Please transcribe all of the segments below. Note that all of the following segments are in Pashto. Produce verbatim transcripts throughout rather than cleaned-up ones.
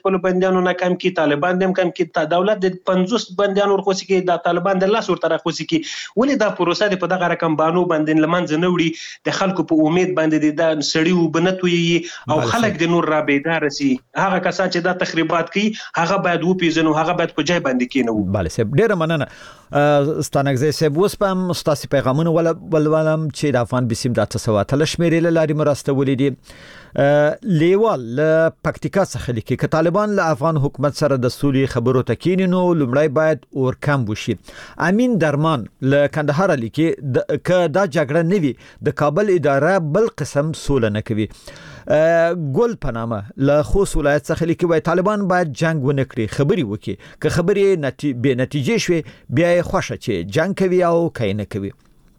خپل بندیانو نه کم کی طالبان هم کم کی دولت د پنځوس بندیانو ورخوسي کی د طالبان د لاس ورته راخوسي کی ولې دا پروسه په دغه رقم بانو باندې لمنځ نه وړي د خلکو په امید باندې د سړی وبنتوي او خلک د نور را بیدار سي هغه کسان چې دا تخریبات کوي هغه باید وپیژنو هغه باید په ځای باندې کینو. بله صاحب ډیره مننه ستانګزی صاحب. اوس په ستاسو پیغامونه ول ولولم چې د افغان بسیم د تسواتل شمیرې لاري مرسته ولیدي لیوال له پکتیکا څخه لیکي ک طالبان له افغان حکومت سره د سولې خبرو تکینینو لمړی باید اور کم وشي. امین درمان له کندهار لیکي ک دا جګړه نوي د کابل اداره بل قسم سول نه کوي. ګل پنامه له خوست ولایت څخه لیکي وای طالبان باید جنگ ونه کړي خبري وکي که خبري نتی به نتیجه شوي بیا خوښه چې جنگ کوي او کینه کوي.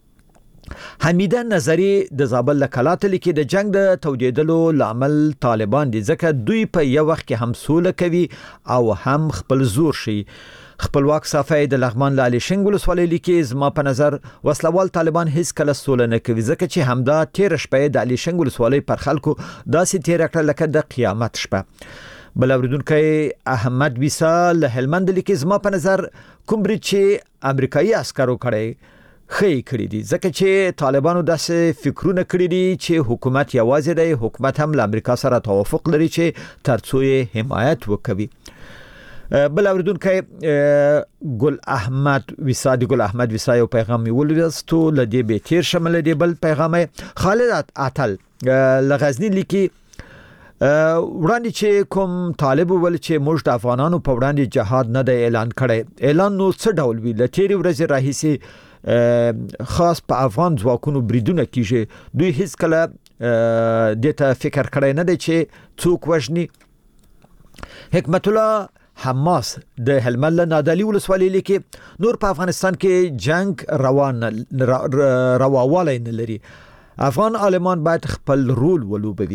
حمیده نظری د زابل لکلات لیکي د جنگ د تودیدلو لامل طالبان دي ځکه دوی په یو وخت کې هم سوله کوي او هم خپل زور شي. خپلواک صافی د لغمان له علي شنګ ولسوالۍ لیکي زما په نظر وسلوال طالبان هیڅ کله سوله نه کوي ځکه چې همدا تیر شپه د علي شنګ ولسوالۍ پر خلکو داسې تیر کړه لکه د قیامت شپه. بل اوریدونکو احمد ویسا له هلمند لیکي زما په نظر کوم برید چې امریکایي عسکرو کړی خې کړی دي ځکه چې طالبانو داسې فکرونه کړی دي چې حکومت یوازې دی حکومت هم له امریکا سره توافق لري چې ترڅو یې حمایت وکوي. بل اوریدونکو ګل احمد وسادي ګل احمد وسای یو پیغام ولوستو لدی به تیر شمل دی. بل پیغام خالد عطل لغزنی لیکي وړاندې چې کوم طالب ول چې موږ د افغانانو په وړاندې جهاد نه دی اعلان کړی اعلان نو څه ډول وی لټيري ورځ راهيسي خاص په افغان ځواکونو بریدونه کیږي دوی هیڅ کله دته فکر کړی نه دی چې څوک وژني. حکمت الله حماس د هلمند نادلی ولسوالۍ لیکي نور په افغانستان کې جنگ روان رواواله نه لري افغان عالمان باید خپل رول ولوبوي.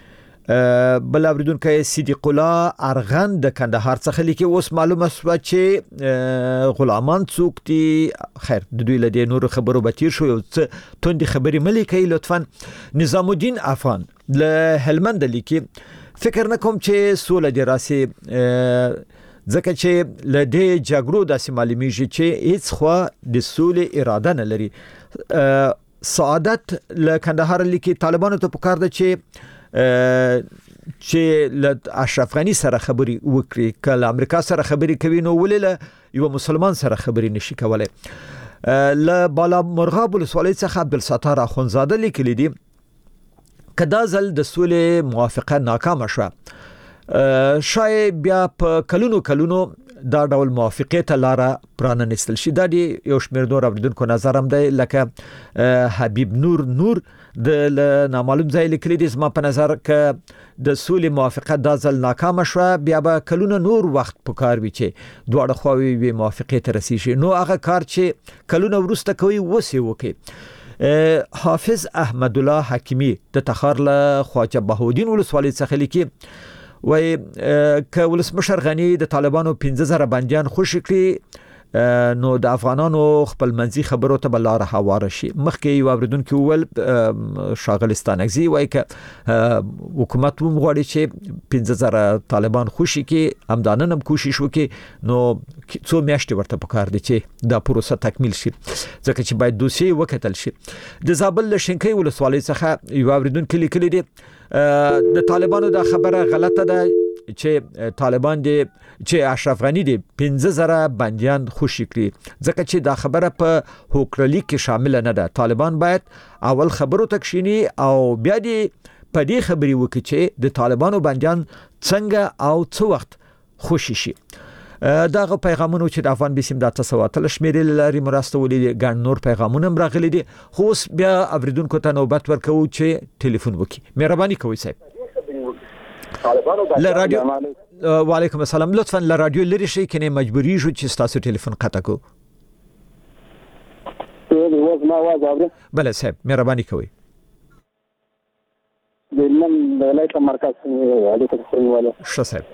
بل اوریدونکو صدیق الله ارغن د کندهار څخه لیکي اوس معلومه شو چې غلامان څوک دي خیر د دوی له نور خبرو بتیر شو یو څه توندي خبري ملي کوي لطفا. نظام الدین افغان له هلمند لیکي فکر نکوم چې سوله دی راسي ځکه چې له دې جګړو داسې معلومیږي چې هیڅ خوا د سولې اراده نه لري. سعادت له کندهار لیکي طالبانو ته پکار ده چې چې له اشرف غنی سره خبري وکړي کله امریکا سره خبري کوي نو ولې یو مسلمان سره خبري نشي کولای. له بالا مرغاب ولسوالۍ څخه عبدالستار اخونزاده لیکلي دي کدا زل د سولې موافقه ناکامه شو شاید بیا په کلونو کلونو دا ډول موافقه ته لار پراننستل شي. دا دی یو شمیر نور اوریدونکو نظر هم دی لکه حبیب نور نور د نامعلوم ځای لیکلي دي زما په نظر ک د سولې موافقه دا ځل ناکامه شو بیا به کلونه نور وخت پکار وي چې دواړه خواوې به موافقه ته رسیږي نو هغه کار چې کلونه ورسته کوي وسی وکي. حافظ احمد الله حکیمی د تخار له خواجه بهودین ولسوالۍ څخه لیکي وای ک ولسمشر غنی د طالبانو پنځه زره بنديان خوشی کړي نو د افغانانو خپل منځي خبرو ته بلاره هواره شي. مخکې یو اوریدونکو ول شاغلستانګزي وای ک حکومت هم غواړي چې پنځه زره طالبان خوشی کړي همدانن هم کوشش وکړي نو څو میاشتې ورته پکار دي چې دا پروسه تکمیل شي ځکه چې باید دوسیه وکتل شي. د زابل له شینکۍ ولسوالۍ څخه یو اوریدونکو لیکلي دي د طالبانو دا خبره غلطه ده چې طالبان دي چې اشرف غنی دي پنځه زره بنديان خوشی کړي ځکه چې دا خبره په هوکرلی کې شامل نه ده. طالبان باید اول خبرو تکشینی او بیا دي په دې خبري وکړي چې د طالبانو بنديان څنګه او څو وخت خوشی شي. داغه پیغامونه چې د افغان بسیم د تسواتل شمیرې لري مرستولې ګڼ نور پیغامونه راغلي دي خو بیا اوریدونکو ته نوبت ورکو چې ټلیفون وکړي. مهرباني کوئ صاحب. ل رادیو وعلیکم السلام لطفا ل رادیو لري شي کنه مجبوری شو چې تاسو ټلیفون قطع کو. بله صاحب مهرباني کوئ. د نن ولایت مرکز علیکم السلام ش صاحب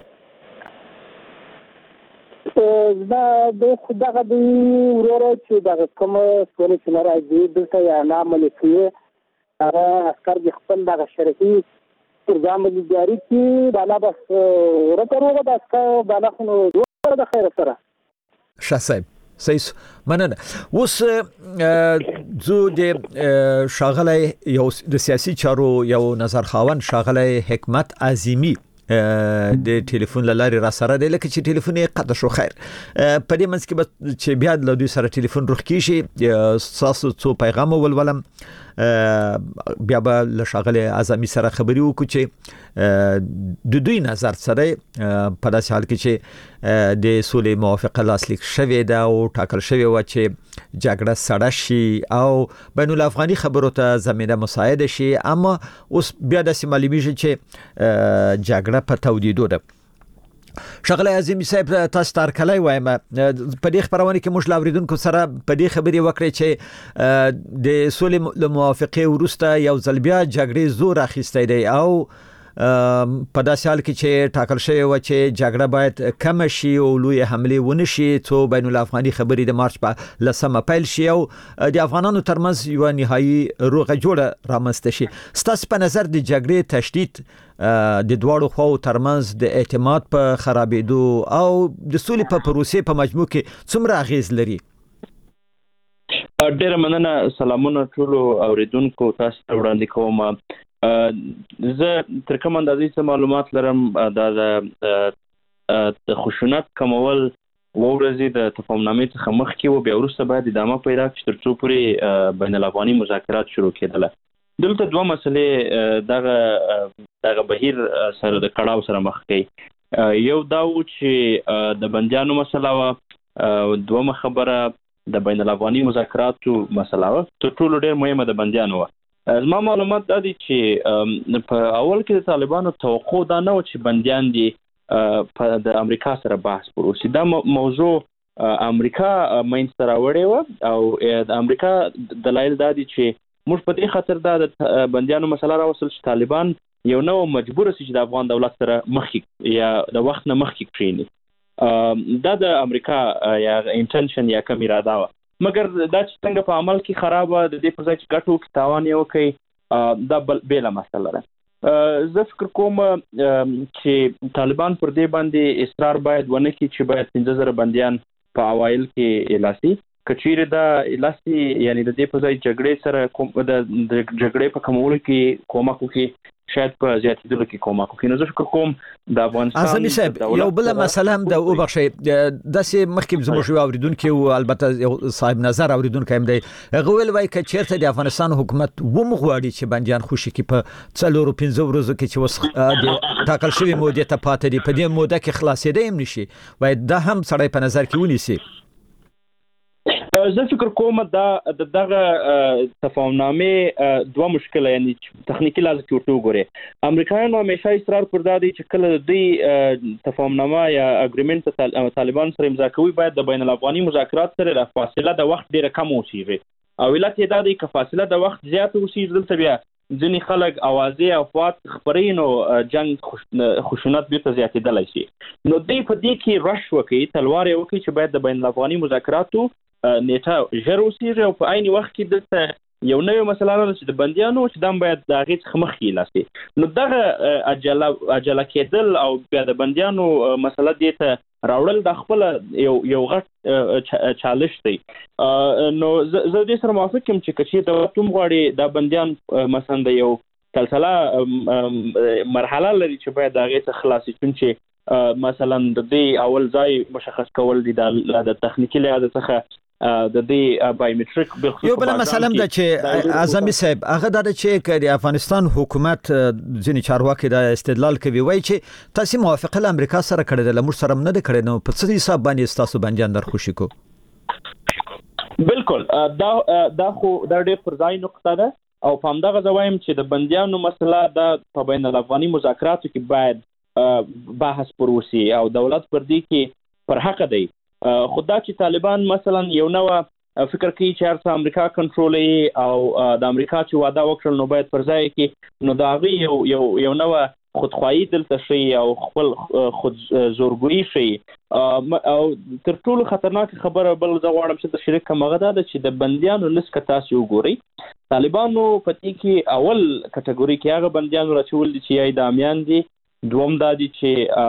دا د خدغه د ورور چې دا کوم څونه چې راځي دلته یا نامل کې هغه عسكر د خپل دغه شرکي استرجاع ملياري کې بالا بس ورته بس بالا خو نو د خیر سره شاسب سیس مننه اوس زو د شاغلی یو د سیاسي چارو یو نظر خاون شاغلی حکمت عظیمی د ټلیفون لاري را سره د لکه چې ټلیفون یې قطع شو خیر په دې منځ کې به چې بیا د دوی سره ټلیفون روخ کیږي تاسو څو پیغام ولولم بیا به له شاغلی عظیمی سره خبري وکړو چې د دوی نظر سره په داسې حال کې چې د سولې موافقه لاسلیک شوې ده او ټاکل شوې و چې جګړه سړه شي او بین الافغاني خبرو ته زمينه مساعده شي اما اوس بیا د معلومیږي چې جګړه په تودیدو ده شغله عظیمی صاحب تاسو تر کله وایم په دې خبرونه کې موږ لاوریدونکو سره په دې خبري وکړي چې د سولې موافقه ورسته یو ځل بیا جګړې زور اخیسته دی او په داسې حال کې چې ټاکل شوی و چې جګړه باید کم شي او لوی حمله ونه شي څو بین الافغاني خبرې د مارچ په لسمه پیل شي او د افغانانو ترمنځ یو نهایی روغه جوړه رامنځته شي ستاسو په نظر د جګړې تشدید د دواړو خواو ترمنځ د اعتماد په خرابېدو او د سولې په پروسې په مجموع کې څومره اغیز لري؟ ډېر مننه. سلامونه ټولو اوریدونکو تاسو ته وړاندې کوم. زه تر کومه اندازې څه معلومات لرم د خشونت کمول ورځې د تفاهمنامې څخه مخکې و بیا وروسته باید ادامه پیدا کړي تر څو پورې بین الافغاني مذاکرات شروع کېدله. دلته دوه مسلې دغه دغه بهیر سره د کړاو سره مخ کوي. یو دا و چې د بندیانو مسله و، دویمه خبره د بین الافغاني مذاکراتو مسله و، تر ټولو ډېر مهمه د بندیانو و. زما معلومات دا دي چې په اول کې د طالبانو توقع دا نه و چې بندیان دي په د امریکا سره بحث وکړي. دا موضوع امریکا منځته راوړې و او د امریکا دلایل دا دي چې موږ په دې خاطر دا د بندیانو مسله راوستل چې طالبان یو نو مجبور شي چې د افغان دولت سره مخکې یا د وخت نه مخکې کړي. دا د امریکا یا انټنشن یا کوم اراده و، مګر دا چې څنګه په عمل کې خراب د دې په ځای چې ګټو کې تاوان یې وکړي دا بیله مسله ده. زه فکر کوم چې طالبان پر دې باندې اصرار باید ونه کړي چې باید پنځه زره بندیان په اوایل کې لاسي کچېره دا لاسي، یعنی د دې په ځای جګړې سره کوم د جګړې په کمولو کې کومک وکړي، شاید په زیاتېدلو کې کومک وکړي. نو زه فکر کوم د افغانستان عظیمی صاحب یو بل مسله هم د وبخښي داسې مخکې زموږ یو اوریدونکو او البته یو صاحب نظر اوریدونکو هم دی هغه ویل وای ک چیرته د افغانستان حکومت ومغواړي چې بندیان خوشي کې په څلورو پنځو ورځو کې چې وس ټاکل شوی مودې ته پاتې دي په دې موده کې خلاصېدې هم نشي، وای دا هم سړی په نظر کې ونیسي. زه فکر کوم دا دغه تفاهمنامې دوه مشکله، یعنی تخنیکی لحاظ کې ورته وګورئ. امریکایانو همیشه اصرار پر دا دی چې کله دوی تفاهمنامه یا اګریمنټ طالبان سره امضا کوي باید د بین الافغاني مذاکرات سره فاصله د وخت ډیره کم وشي او علت یې دا دی که فاصله د وخت زیات وشي دلته بیا ځینې خلک اوازې او افواج خپري نو جنگ خشونت بیرته زیاتېدلی شي. نو دوی په دې کې رش وکړي، تلوار یې وکړي چې باید د بین الافغاني مذاکراتو نیټه ژر وسیږي او په عین وخت کې دلته یو نوې مسله ده چې د بندیانو چې دم باید د هغې څخه مخکې لاسي. نو دغه عجله عجله کېدل او بیا د بندیانو مسله دې ته راوړل د خپله یو یو غټ چالش دی. نو زه دې سره موافق یم چې که چېرته دولت هم غواړي دا بندیان مثلا د یو سلسله مرحله لري چې باید د هغې څخه خلاص شي، چون چې مثلا د دې اول ځای مشخص کول دي د تخنیکي لحاظ څخه د دې بایومټریک بخصوص یو بل مسله ده چې اعظمي صاحب هغه دا چې د افغانستان حکومت ځینې چارواکي دا استدلال کوي وایي چې تاسو موافقه له امریکا سره کړې ده لمر سره نه ده کړې، نو په څه حساب باندې تاسو بندیان در خوشي کو؟ بالکل دا دا خو دا ډېر پر ځای نقطه ده او په همدغه ځای وایم چې د بندیانو مسله د په بین الافغاني مذاکراتو کې باید بحث پر وشي او دولت پر دې کې پر حق دی. خو دا چې طالبان مثلا یو نوه فکر کوي چې هر څه امریکا کنټرولوي او د امریکا چې وعده وکړل نو باید پر ځای کې نو د هغې یو یو یو نوه خودخواهي دلته شي او خپل خود زورګویي شي. او تر ټولو خطرناک خبره بل زه غواړم چې د شریک مغه ده چې د بندیانو لست که تاسو وګورئ، طالبانو په دې کې اول کټګوري کې هغه بندیان راچول دي چې یا اعدامیان دي، دوم دا دي چې